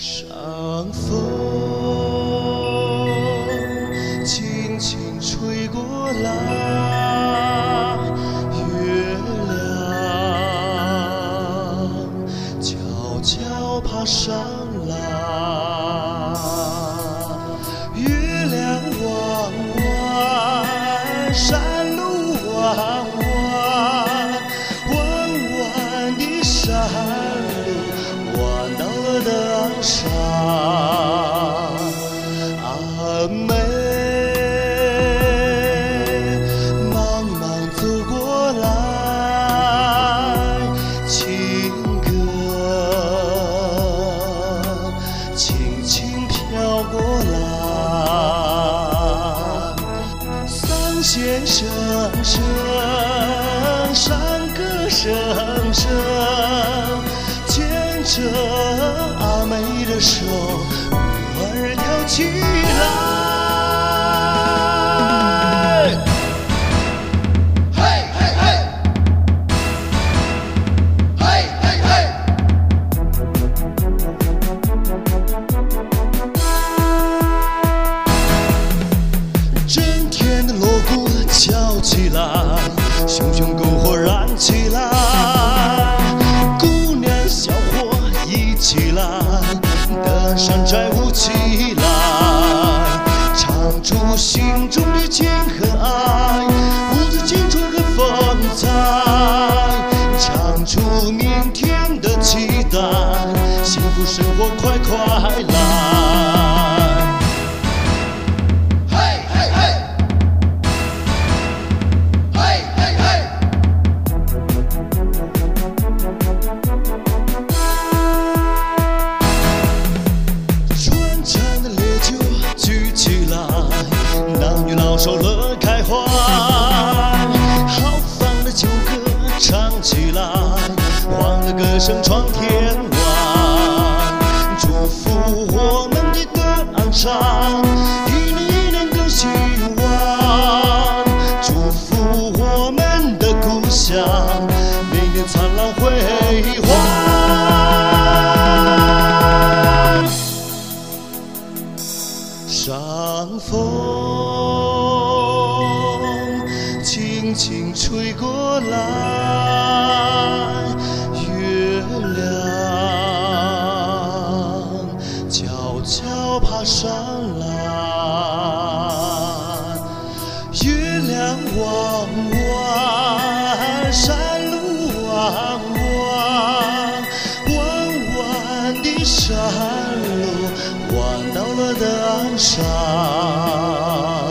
让风轻轻吹过来，月亮悄悄爬上来，月亮弯弯，山路弯弯，弯弯的山路弯到了登山。阿妹，茫茫走过来，情歌轻轻飘过来，桑弦声声，山歌声声，牵着阿妹的手，舞儿跳起来。嘿嘿嘿，嘿嘿嘿。整天的锣鼓敲起来，熊熊篝火燃起来，姑娘小伙一起来，登山摘舞起来，唱出心中的情和爱，舞出青春和风采，唱出明天的期待，幸福生活快快来。男女老少乐开怀，豪放的旧歌唱起来，欢乐歌声传天外，祝福我们的登山，一年一年更兴旺，祝福我们的故乡，每年灿烂辉煌。上风轻轻吹过来，月亮悄悄爬上来，月亮弯弯，山路弯弯，弯弯的山路弯到了登山。